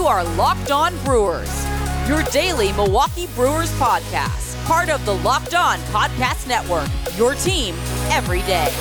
are Locked On Brewers, your daily Milwaukee Brewers podcast, part of the Locked On Podcast Network, your team every day.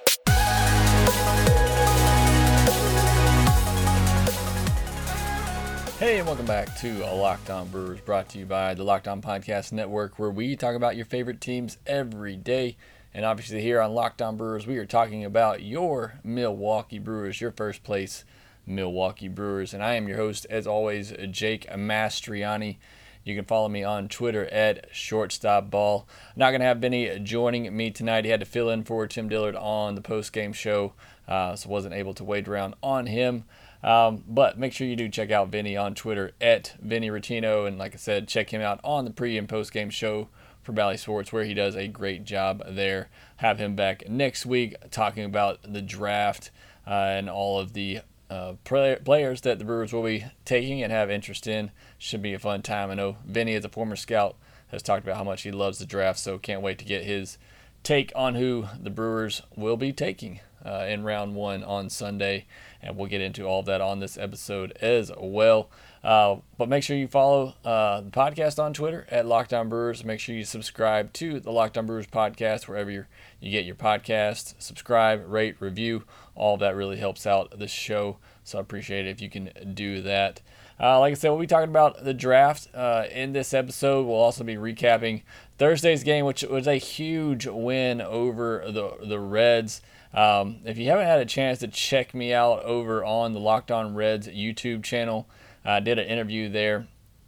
Hey, and welcome back to Locked On Brewers, brought to you by the Locked On Podcast Network, where we talk about your favorite teams every day. And obviously here on Locked On Brewers, we are talking about your Milwaukee Brewers, your first place Milwaukee Brewers. And I am your host, as always, Jake Mastriani. You can follow me on Twitter at ShortstopBall. I'm not going to have Vinny joining me tonight. He had to fill in for Tim Dillard on the post-game show, so wasn't able to wait around on him. But make sure you do check out Vinny on Twitter at Vinny Rotino. And like I said, check him out on the pre- and post-game show for Bally Sports, where he does a great job there. Have him back next week talking about the draft and all of the players that the Brewers will be taking and have interest in. Should be a fun time. I know Vinny, as a former scout, has talked about how much he loves the draft, so can't wait to get his take on who the Brewers will be taking in round one on Sunday, and we'll get into all of that on this episode as well. But make sure you follow the podcast on Twitter at Locked On Brewers. Make sure you subscribe to the Locked On Brewers podcast wherever you get your podcasts. Subscribe, rate, review. All of that really helps out the show, so I appreciate it if you can do that. Like I said, we'll be talking about the draft in this episode. We'll also be recapping Thursday's game, which was a huge win over the Reds. If you haven't had a chance to check me out over on the Locked On Reds YouTube channel, I did an interview there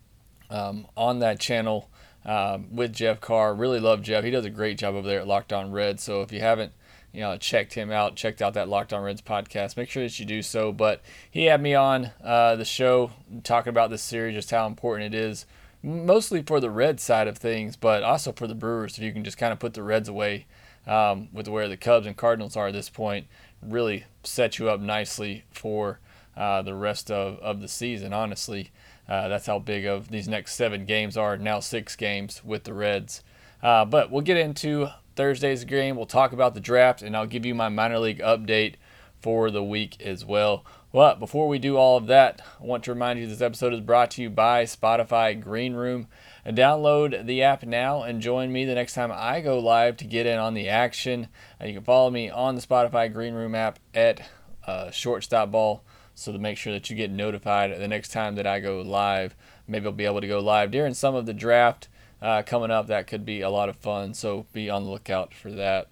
on that channel with Jeff Carr. Really love Jeff. He does a great job over there at Locked On Reds. So if you haven't checked him out, checked out that Locked On Reds podcast, make sure that you do so. But he had me on the show talking about this series, just how important it is, mostly for the Reds side of things, but also for the Brewers. If you can just kind of put the Reds away with where the Cubs and Cardinals are at this point, really set you up nicely for the rest of the season. Honestly, that's how big of these next 7 games are, now 6 games with the Reds. But we'll get into Thursday's game. We'll talk about the draft, and I'll give you my minor league update for the week as well. But before we do all of that, I want to remind you this episode is brought to you by Spotify Green Room. And download the app now and join me the next time I go live to get in on the action. You can follow me on the Spotify Green Room app at ShortstopBall, so to make sure that you get notified the next time that I go live. Maybe I'll be able to go live during some of the draft coming up. That could be a lot of fun, so be on the lookout for that.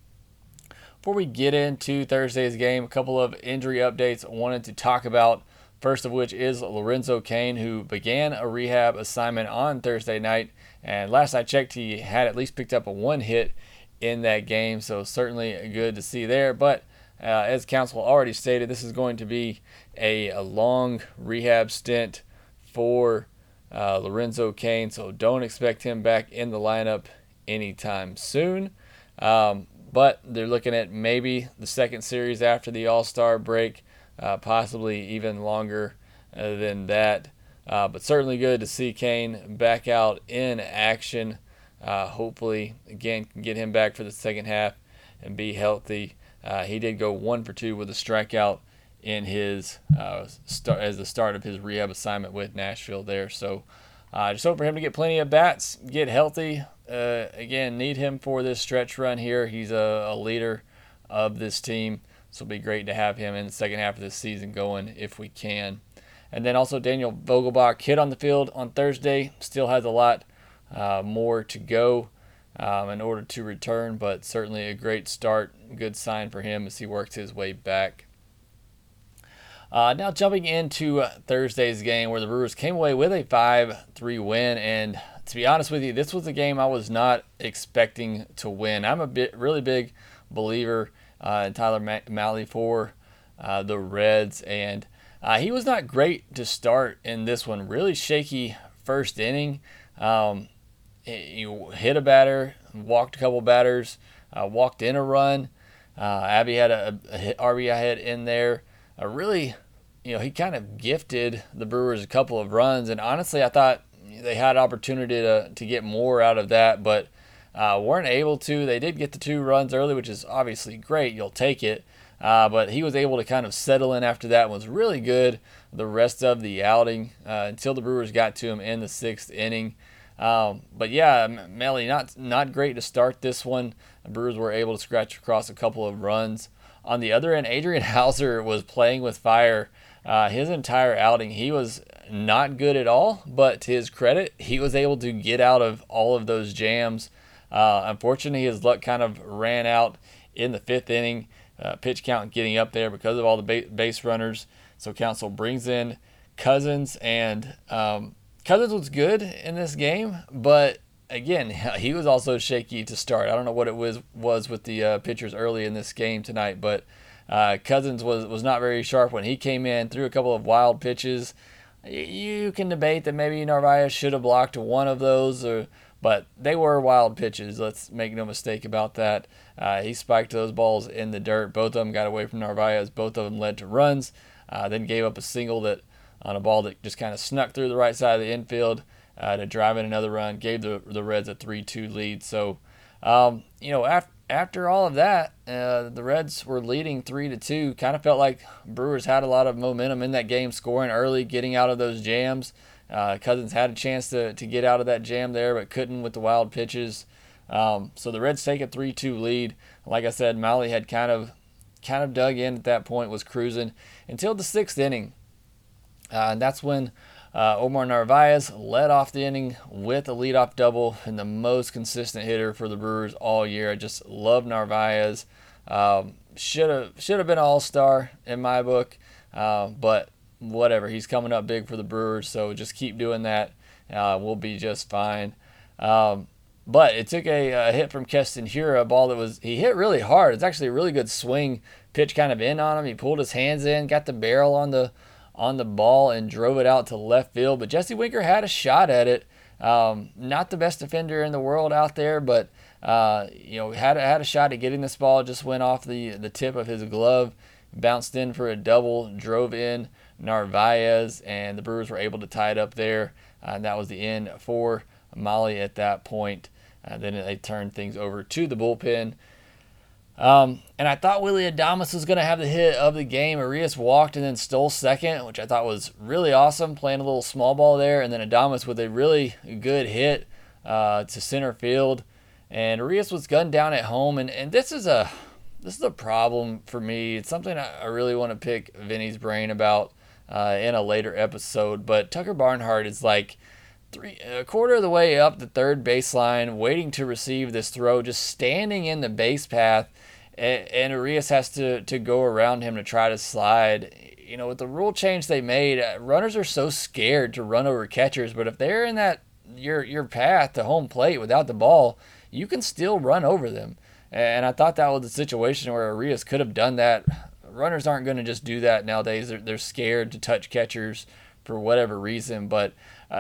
Before we get into Thursday's game, a couple of injury updates I wanted to talk about. First of which is Lorenzo Cain, who began a rehab assignment on Thursday night. And last I checked, he had at least picked up a 1 hit in that game, so certainly good to see there. But as Counsell already stated, this is going to be a long rehab stint for Lorenzo Cain, so don't expect him back in the lineup anytime soon. But they're looking at maybe the second series after the All-Star break, possibly even longer than that. But certainly good to see Cain back out in action. Hopefully, again, can get him back for the second half and be healthy. He did go 1 for 2 with a strikeout in his as the start of his rehab assignment with Nashville there. So just hope for him to get plenty of bats, get healthy. Again, need him for this stretch run here. He's a leader of this team, so it'll be great to have him in the second half of this season going if we can. And then also Daniel Vogelbach hit on the field on Thursday. Still has a lot more to go in order to return, but certainly a great start. Good sign for him as he works his way back. Now jumping into Thursday's game, where the Brewers came away with a 5-3 win. And to be honest with you, this was a game I was not expecting to win. I'm a really big believer in Tyler Mahle for the Reds, and he was not great to start in this one. Really shaky first inning. He hit a batter, walked a couple batters, walked in a run. Abby had a RBI hit in there. Really, he kind of gifted the Brewers a couple of runs, and honestly, I thought they had opportunity to get more out of that, but weren't able to. They did get the 2 runs early, which is obviously great. You'll take it. But he was able to kind of settle in after that and was really good the rest of the outing until the Brewers got to him in the 6th inning. But yeah, Melly, not great to start this one. The Brewers were able to scratch across a couple of runs. On the other end, Adrian Hauser was playing with fire his entire outing. He was not good at all, but to his credit, he was able to get out of all of those jams. Unfortunately, his luck kind of ran out in the 5th inning. Pitch count getting up there because of all the base runners. So Counsell brings in Cousins, and Cousins was good in this game, but again, he was also shaky to start. I don't know what it was with the pitchers early in this game tonight, but Cousins was not very sharp when he came in, threw a couple of wild pitches. You can debate that maybe Narvaez should have blocked one of those, but they were wild pitches. Let's make no mistake about that. He spiked those balls in the dirt. Both of them got away from Narvaez. Both of them led to runs. Then gave up a single that on a ball that just kind of snuck through the right side of the infield to drive in another run. Gave the Reds a 3-2 lead. So, after all of that, the Reds were leading 3-2. Kind of felt like Brewers had a lot of momentum in that game, scoring early, getting out of those jams. Cousins had a chance to get out of that jam there, but couldn't with the wild pitches. So the Reds take a 3-2 lead. Like I said, Mahle had kind of dug in at that point, was cruising until the 6th inning. And that's when Omar Narvaez led off the inning with a leadoff double and the most consistent hitter for the Brewers all year. I just love Narvaez. Should have been an all-star in my book, but whatever. He's coming up big for the Brewers, so just keep doing that. We'll be just fine. But it took a hit from Keston Hiura, a ball that he hit really hard. It's actually a really good swing pitch kind of in on him. He pulled his hands in, got the barrel on the ball and drove it out to left field. But Jesse Winker had a shot at it. Not the best defender in the world out there, but had a shot at getting this ball. Just went off the tip of his glove, bounced in for a double, drove in Narvaez, and the Brewers were able to tie it up there. And that was the end for Mahle at that point. Then they turned things over to the bullpen. And I thought Willy Adames was going to have the hit of the game. Arias walked and then stole second, which I thought was really awesome, playing a little small ball there. And then Adames with a really good hit to center field. And Arias was gunned down at home. And this is a problem for me. It's something I really want to pick Vinny's brain about in a later episode. But Tucker Barnhart is like a quarter of the way up the third baseline, waiting to receive this throw, just standing in the base path, and Arias has to go around him to try to slide. With the rule change they made, runners are so scared to run over catchers, but if they're in that your path to home plate without the ball, you can still run over them. And I thought that was a situation where Arias could have done that. Runners aren't going to just do that nowadays. They're scared to touch catchers for whatever reason, but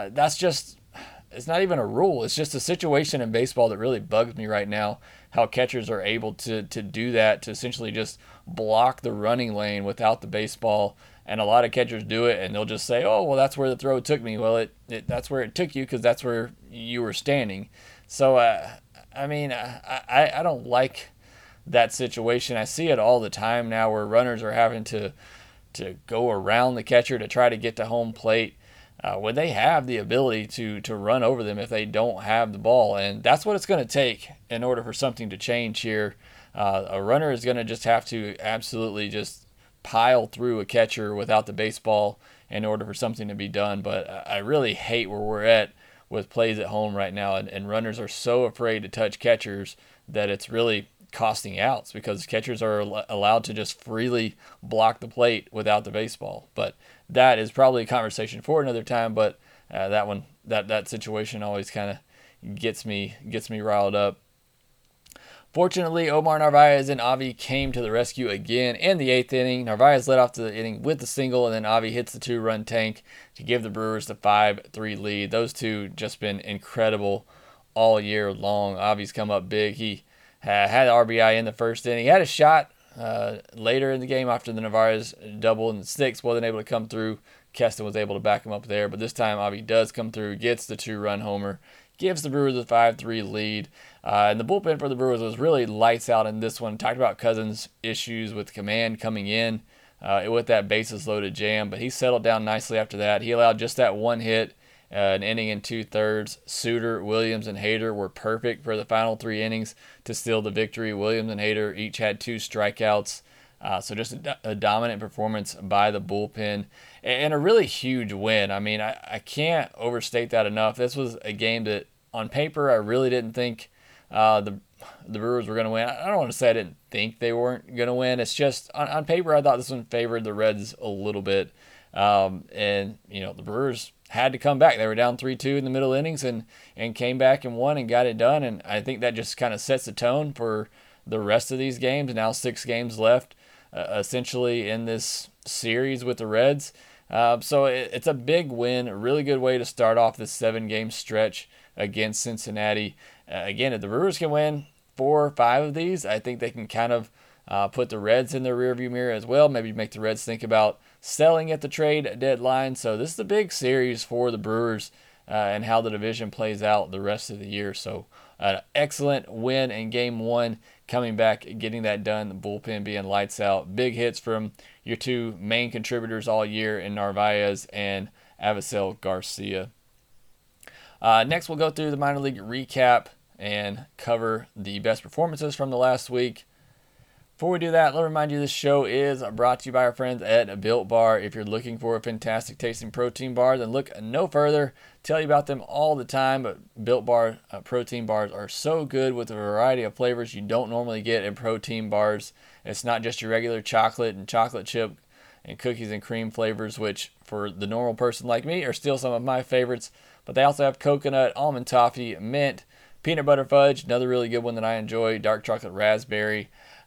it's not even a rule. It's just a situation in baseball that really bugs me right now, how catchers are able to do that, to essentially just block the running lane without the baseball. And a lot of catchers do it, and they'll just say, oh, well, that's where the throw took me. Well, that's where it took you because that's where you were standing. So, I don't like that situation. I see it all the time now where runners are having to go around the catcher to try to get to home plate when they have the ability to run over them if they don't have the ball. And that's what it's going to take in order for something to change here. A runner is going to just have to absolutely just pile through a catcher without the baseball in order for something to be done. But I really hate where we're at with plays at home right now, and runners are so afraid to touch catchers that it's really costing outs because catchers are allowed to just freely block the plate without the baseball. But that is probably a conversation for another time. But that situation always kind of gets me riled up. Fortunately, Omar Narvaez and Avi came to the rescue again in the 8th inning. Narvaez led off the inning with the single, and then Avi hits the 2-run tank to give the Brewers the 5-3 lead. Those two just been incredible all year long. Avi's come up big. He had RBI in the 1st inning. He had a shot later in the game after the Narvaez double in the 6th. Wasn't able to come through. Keston was able to back him up there, but this time Avi does come through, gets the 2-run homer, gives the Brewers a 5-3 lead. And the bullpen for the Brewers was really lights out in this one. Talked about Cousins' issues with command coming in with that bases loaded jam, but he settled down nicely after that. He allowed just that one hit, an inning and 2/3. Suter, Williams, and Hader were perfect for the final 3 innings to steal the victory. Williams and Hader each had 2 strikeouts. So just a dominant performance by the bullpen and a really huge win. I mean, I can't overstate that enough. This was a game that on paper I really didn't think the Brewers were going to win. I don't want to say I didn't think they weren't going to win. It's just on paper I thought this one favored the Reds a little bit. And, the Brewers had to come back. They were down 3-2 in the middle innings and came back and won and got it done. And I think that just kind of sets the tone for the rest of these games. Now 6 games left. Essentially in this series with the Reds. So it's a big win, a really good way to start off this 7-game stretch against Cincinnati. Again, if the Brewers can win 4 or 5 of these, I think they can kind of put the Reds in their rearview mirror as well. Maybe make the Reds think about selling at the trade deadline. So this is a big series for the Brewers and how the division plays out the rest of the year. So an excellent win in Game 1. Coming back, getting that done, the bullpen being lights out. Big hits from your 2 main contributors all year in Narvaez and Avisail Garcia. Next, we'll go through the minor league recap and cover the best performances from the last week. Before we do that, let me remind you this show is brought to you by our friends at Built Bar. If you're looking for a fantastic tasting protein bar, then look no further. Tell you about them all the time, but Built Bar protein bars are so good with a variety of flavors you don't normally get in protein bars. It's not just your regular chocolate and chocolate chip and cookies and cream flavors, which for the normal person like me are still some of my favorites, but they also have coconut, almond toffee, mint, peanut butter fudge, another really good one that I enjoy, dark chocolate raspberry.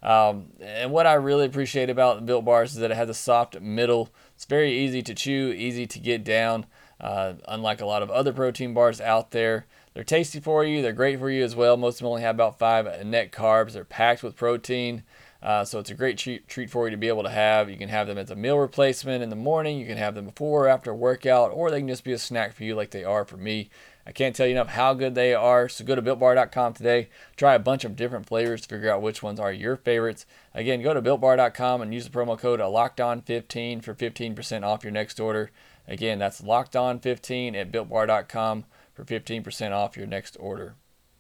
And what I really appreciate about the Built Bars is that it has a soft middle. It's very easy to chew, easy to get down, unlike a lot of other protein bars out there. They're tasty for you. They're great for you as well. Most of them only have about 5 net carbs. They're packed with protein, so it's a great treat for you to be able to have. You can have them as a meal replacement in the morning. You can have them before or after a workout, or they can just be a snack for you like they are for me. I can't tell you enough how good they are, so go to BuiltBar.com today. Try a bunch of different flavors to figure out which ones are your favorites. Again, go to BuiltBar.com and use the promo code LOCKEDON15 for 15% off your next order. Again, that's LOCKEDON15 at BuiltBar.com for 15% off your next order.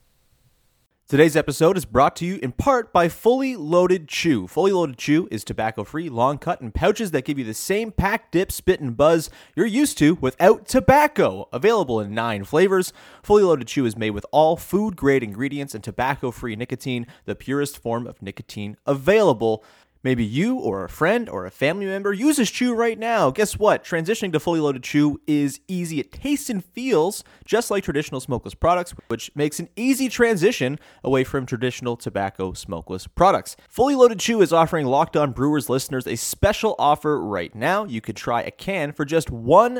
Today's episode is brought to you in part by Fully Loaded Chew. Fully Loaded Chew is tobacco-free, long cut, and pouches that give you the same pack, dip, spit, and buzz you're used to without tobacco. Available in 9 flavors, Fully Loaded Chew is made with all food-grade ingredients and tobacco-free nicotine, the purest form of nicotine available. Maybe you or a friend or a family member uses chew right now. Guess what? Transitioning to Fully Loaded Chew is easy. It tastes and feels just like traditional smokeless products, which makes an easy transition away from traditional tobacco smokeless products. Fully Loaded Chew is offering Locked On Brewers listeners a special offer right now. You could try a can for just $1.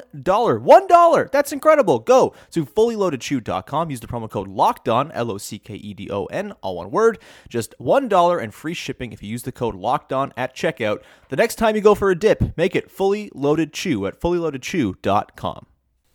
$1! That's incredible. Go to fullyloadedchew.com. Use the promo code LOCKEDON, LOCKEDON, all one word. Just $1 and free shipping if you use the code LOCKEDON at checkout. The next time you go for a dip, make it Fully Loaded Chew at fullyloadedchew.com.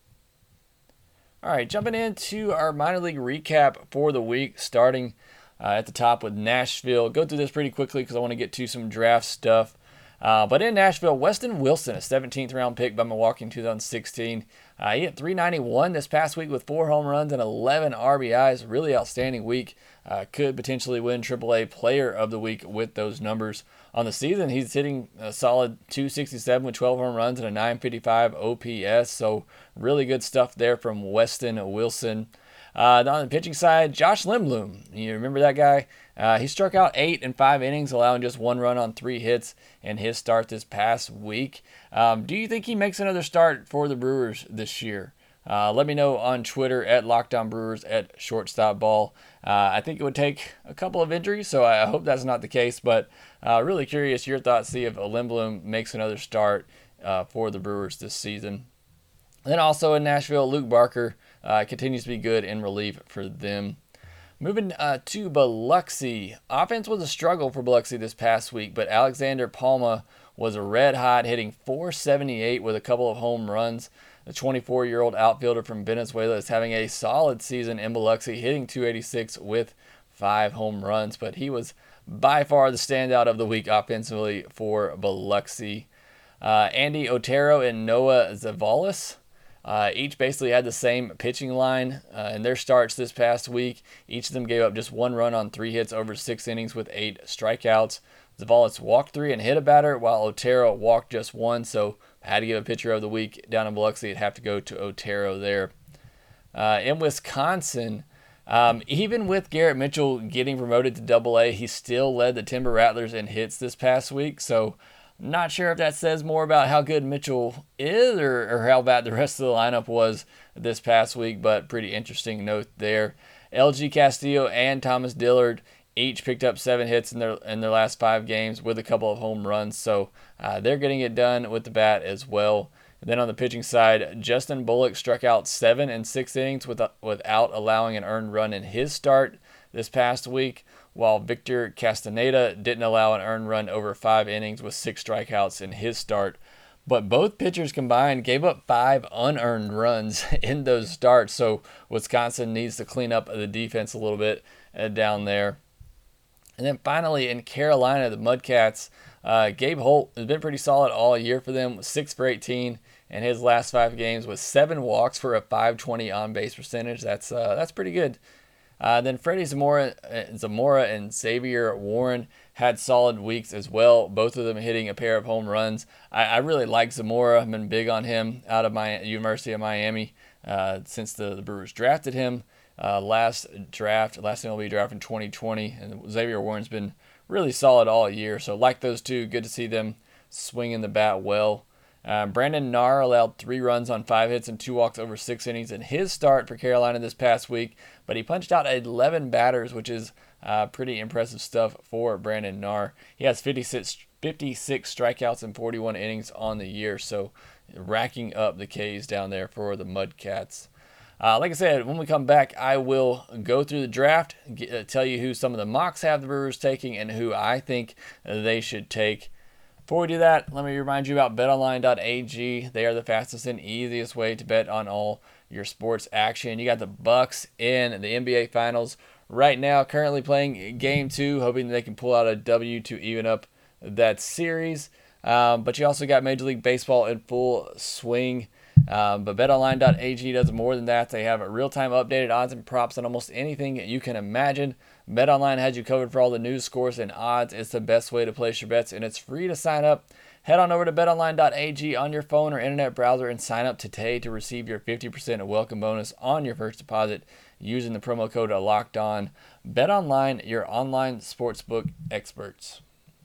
All right, jumping into our minor league recap for the week, starting at the top with Nashville. Go through this pretty quickly because I want to get to some draft stuff. But in Nashville, Weston Wilson, a 17th round pick by Milwaukee in 2016. He hit .391 this past week with 4 home runs and 11 RBIs. Really outstanding week. Could potentially win AAA Player of the Week with those numbers. On the season, he's hitting a solid .267 with 12 home runs and a .955 OPS. So really good stuff there from Weston Wilson. On the pitching side, Josh Limblum. You remember that guy? He struck out 8 in 5 innings, allowing just 1 run on 3 hits in his start this past week. Do you think he makes another start for the Brewers this year? Let me know on Twitter at LockedOnBrewers at ShortstopBall. I think it would take a couple of injuries, so I hope that's not the case. But really curious your thoughts. See if Limblum makes another start for the Brewers this season. Then also in Nashville, Luke Barker continues to be good in relief for them. Moving to Biloxi. Offense was a struggle for Biloxi this past week, but Alexander Palma was red hot, hitting .478 with a couple of home runs. The 24-year-old outfielder from Venezuela is having a solid season in Biloxi, hitting .286 with 5 home runs, but he was by far the standout of the week offensively for Biloxi. Andy Otero and Noah Zavalis each basically had the same pitching line in their starts this past week. Each of them gave up just 1 run on 3 hits over 6 innings with 8 strikeouts. Zavalis walked 3 and hit a batter, while Otero walked just 1, so had to give a pitcher of the week down in Biloxi. It'd have to go to Otero there. In Wisconsin, even with Garrett Mitchell getting promoted to Double-A, he still led the Timber Rattlers in hits this past week. So not sure if that says more about how good Mitchell is or how bad the rest of the lineup was this past week, but pretty interesting note there. LG Castillo and Thomas Dillard each picked up 7 hits in their last 5 games with a couple of home runs, so they're getting it done with the bat as well. And then on the pitching side, Justin Bullock struck out 7 in 6 innings without allowing an earned run in his start this past week, while Victor Castaneda didn't allow an earned run over 5 innings with 6 strikeouts in his start. But both pitchers combined gave up 5 unearned runs in those starts, so Wisconsin needs to clean up the defense a little bit down there. And then finally in Carolina, the Mudcats, Gabe Holt has been pretty solid all year for them, 6 for 18 in his last 5 games with 7 walks for a .520 on-base percentage. That's pretty good. Then Freddie Zamora and Xavier Warren had solid weeks as well, both of them hitting a pair of home runs. I really like Zamora. I've been big on him out of my University of Miami since the Brewers drafted him. Last MLB draft in 2020, and Xavier Warren's been really solid all year, so like those two, good to see them swinging the bat well. Brandon Knarr allowed 3 runs on 5 hits and 2 walks over 6 innings in his start for Carolina this past week, but he punched out 11 batters, which is pretty impressive stuff for Brandon Knarr. He has 56 strikeouts and 41 innings on the year, so racking up the Ks down there for the Mudcats. Like I said, when we come back, I will go through the draft, tell you who some of the mocks have the Brewers taking and who I think they should take. Before we do that, let me remind you about betonline.ag. They are the fastest and easiest way to bet on all your sports action. You got the Bucks in the NBA Finals right now, currently playing Game 2, hoping they can pull out a W to even up that series. But you also got Major League Baseball in full swing. But betonline.ag does more than that. They have real-time updated odds and props on almost anything you can imagine. BetOnline has you covered for all the news, scores, and odds. It's the best way to place your bets, and it's free to sign up. Head on over to betonline.ag on your phone or internet browser and sign up today to receive your 50% welcome bonus on your first deposit using the promo code LOCKEDON. BetOnline, your online sportsbook experts.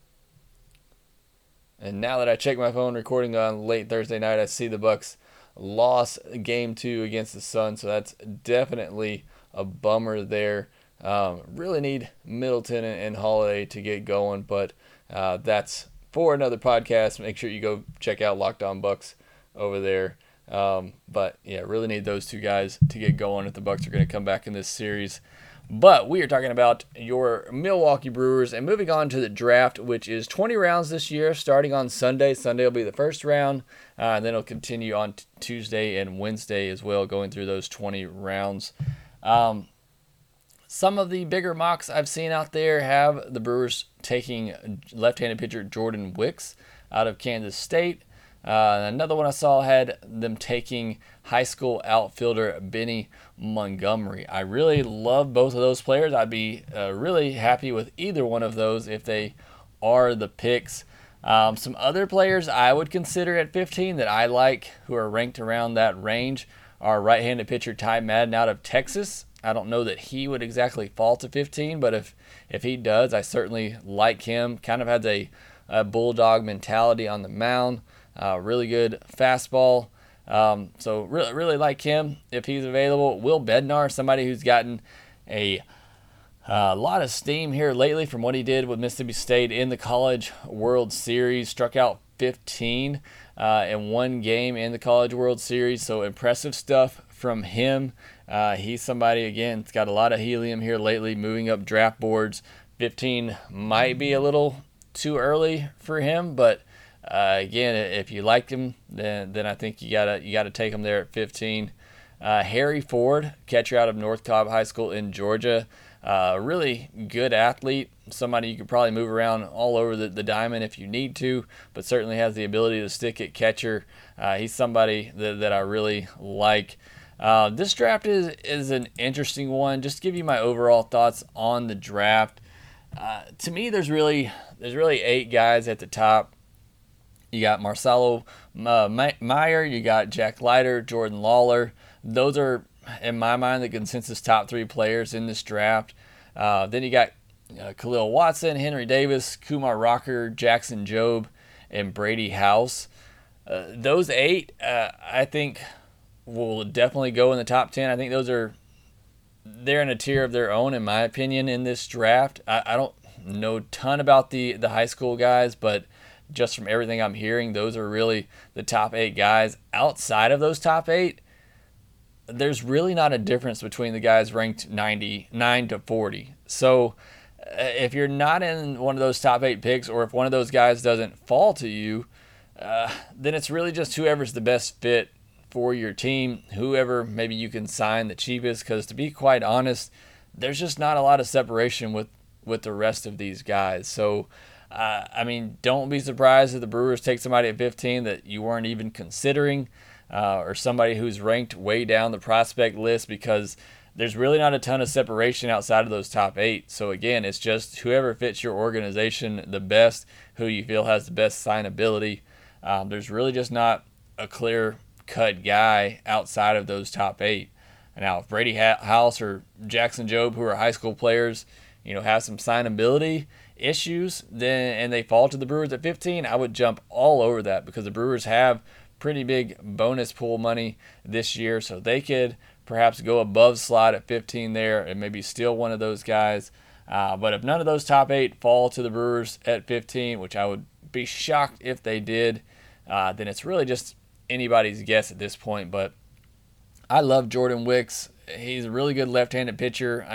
And now that I check my phone recording on late Thursday night, I see the Bucks lost Game 2 against the Suns, so that's definitely a bummer there. Really need Middleton and Holiday to get going, but that's for another podcast. Make sure you go check out Locked On Bucks over there. But yeah, really need those two guys to get going if the Bucks are going to come back in this series. But we are talking about your Milwaukee Brewers and moving on to the draft, which is 20 rounds this year, starting on Sunday. Sunday will be the first round, and then it'll continue on Tuesday and Wednesday as well, going through those 20 rounds. Some of the bigger mocks I've seen out there have the Brewers taking left-handed pitcher Jordan Wicks out of Kansas State. Another one I saw had them taking high school outfielder Benny Montgomery. I really love both of those players. I'd be really happy with either one of those if they are the picks. Some other players I would consider at 15 that I like who are ranked around that range are right-handed pitcher Ty Madden out of Texas. I don't know that he would exactly fall to 15, but if he does, I certainly like him. Kind of has a bulldog mentality on the mound. Really good fastball. So really like him if he's available. Will Bednar, somebody who's gotten a lot of steam here lately from what he did with Mississippi State in the College World Series. Struck out 15 in one game in the College World Series. So impressive stuff from him. He's somebody, again, that's got a lot of helium here lately, moving up draft boards. 15 might be a little too early for him, but Again, if you like him, then I think you gotta take him there at 15. Harry Ford, catcher out of North Cobb High School in Georgia. Really good athlete, somebody you could probably move around all over the diamond if you need to, but certainly has the ability to stick at catcher. He's somebody that I really like. This draft is an interesting one. Just to give you my overall thoughts on the draft. To me, there's really 8 guys at the top. You got Marcelo Meyer, you got Jack Leiter, Jordan Lawler. Those are, in my mind, the consensus top 3 players in this draft. Then you got Khalil Watson, Henry Davis, Kumar Rocker, Jackson Jobe, and Brady House. Those 8, I think, will definitely go in the top 10. I think they're in a tier of their own, in my opinion, in this draft. I don't know a ton about the high school guys, but just from everything I'm hearing, those are really the top 8 guys. Outside of those top 8, there's really not a difference between the guys ranked 99 to 40. So if you're not in one of those top 8 picks, or if one of those guys doesn't fall to you, then it's really just whoever's the best fit for your team, whoever maybe you can sign the cheapest, because to be quite honest, there's just not a lot of separation with the rest of these guys. So don't be surprised if the Brewers take somebody at 15 that you weren't even considering, or somebody who's ranked way down the prospect list, because there's really not a ton of separation outside of those top 8. So again, it's just whoever fits your organization the best, who you feel has the best signability. There's really just not a clear-cut guy outside of those top 8. Now, if Brady House or Jackson Jobe, who are high school players, have some signability issues, and they fall to the Brewers at 15, I would jump all over that, because the Brewers have pretty big bonus pool money this year, so they could perhaps go above slot at 15 there and maybe steal one of those guys. But if none of those top 8 fall to the Brewers at 15, which I would be shocked if they did, then it's really just anybody's guess at this point. But I love Jordan Wicks. He's a really good left-handed pitcher.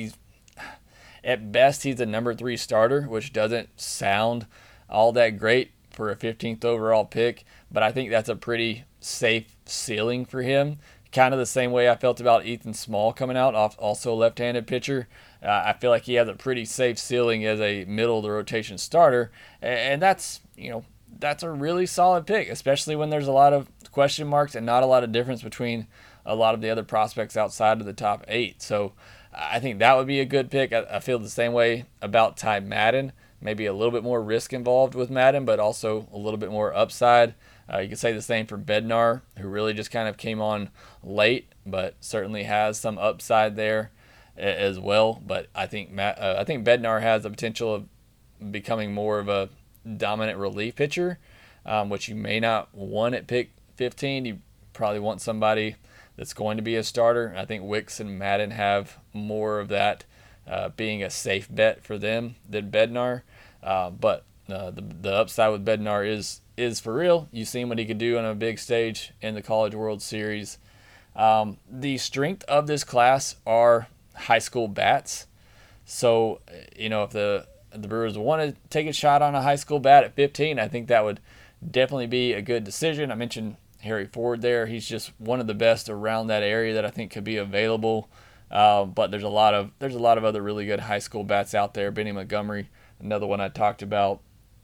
At best, he's a number 3 starter, which doesn't sound all that great for a 15th overall pick, but I think that's a pretty safe ceiling for him. Kind of the same way I felt about Ethan Small coming out, also a left-handed pitcher. I feel like he has a pretty safe ceiling as a middle-of-the-rotation starter, and that's a really solid pick, especially when there's a lot of question marks and not a lot of difference between a lot of the other prospects outside of the top 8. So I think that would be a good pick. I feel the same way about Ty Madden. Maybe a little bit more risk involved with Madden, but also a little bit more upside. You could say the same for Bednar, who really just kind of came on late, but certainly has some upside there as well. But I think Bednar has the potential of becoming more of a dominant relief pitcher, which you may not want at pick 15. You probably want somebody that's going to be a starter. I think Wicks and Madden have more of that being a safe bet for them than Bednar. But the upside with Bednar is for real. You've seen what he could do on a big stage in the College World Series. The strength of this class are high school bats. So, if the Brewers want to take a shot on a high school bat at 15, I think that would definitely be a good decision. I mentioned Harry Ford there. He's just one of the best around that area that I think could be available. But there's a lot of other really good high school bats out there. Benny Montgomery, another one I talked about.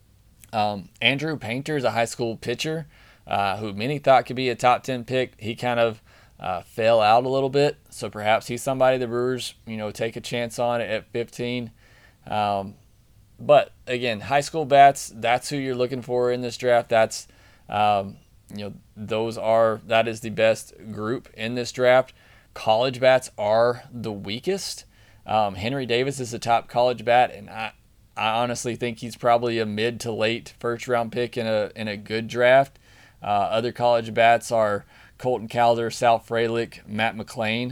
Andrew Painter is a high school pitcher who many thought could be a top 10 pick. He kind of fell out a little bit, so perhaps he's somebody the Brewers take a chance on at 15. But again, high school bats, that's who you're looking for in this draft. That's that is the best group in this draft. College bats are the weakest. Henry Davis is the top college bat, and I honestly think he's probably a mid to late first round pick in a good draft. Other college bats are Colton Cowser, Sal Frelick, Matt McLean.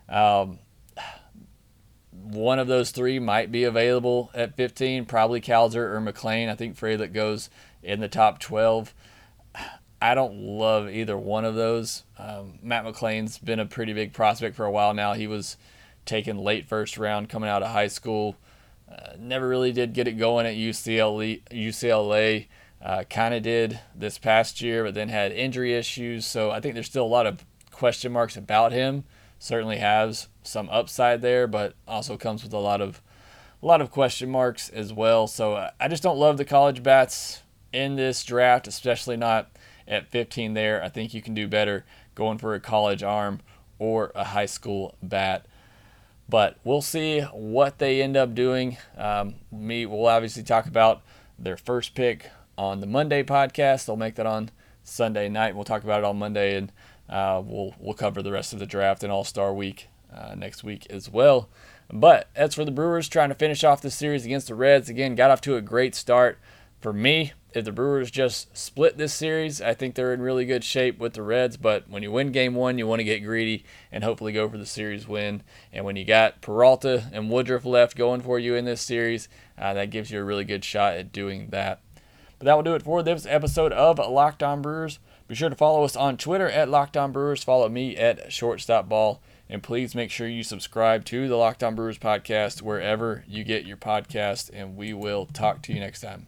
One of those 3 might be available at 15, probably Cowser or McLean. I think Frelick goes in the top 12. I don't love either one of those. Matt McLean's been a pretty big prospect for a while now. He was taken late first round coming out of high school. Never really did get it going at UCLA. Kind of did this past year, but then had injury issues. So I think there's still a lot of question marks about him. Certainly has some upside there, but also comes with a lot of question marks as well. So I just don't love the college bats in this draft, especially not at 15 there. I think you can do better going for a college arm or a high school bat. But we'll see what they end up doing. We'll obviously talk about their first pick on the Monday podcast. They'll make that on Sunday night. We'll talk about it on Monday, and we'll cover the rest of the draft and All-Star Week next week as well. But as for the Brewers, trying to finish off this series against the Reds, again, got off to a great start. For me, if the Brewers just split this series, I think they're in really good shape with the Reds. But when you win Game 1, you want to get greedy and hopefully go for the series win. And when you got Peralta and Woodruff left going for you in this series, that gives you a really good shot at doing that. But that will do it for this episode of Locked On Brewers. Be sure to follow us on Twitter at Locked On Brewers. Follow me at ShortstopBall. And please make sure you subscribe to the Locked On Brewers podcast wherever you get your podcast. And we will talk to you next time.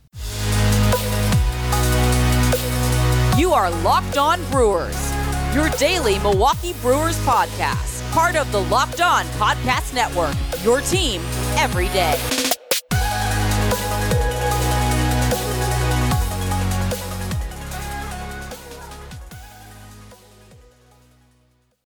You are Locked On Brewers, your daily Milwaukee Brewers podcast. Part of the Locked On Podcast Network, your team every day.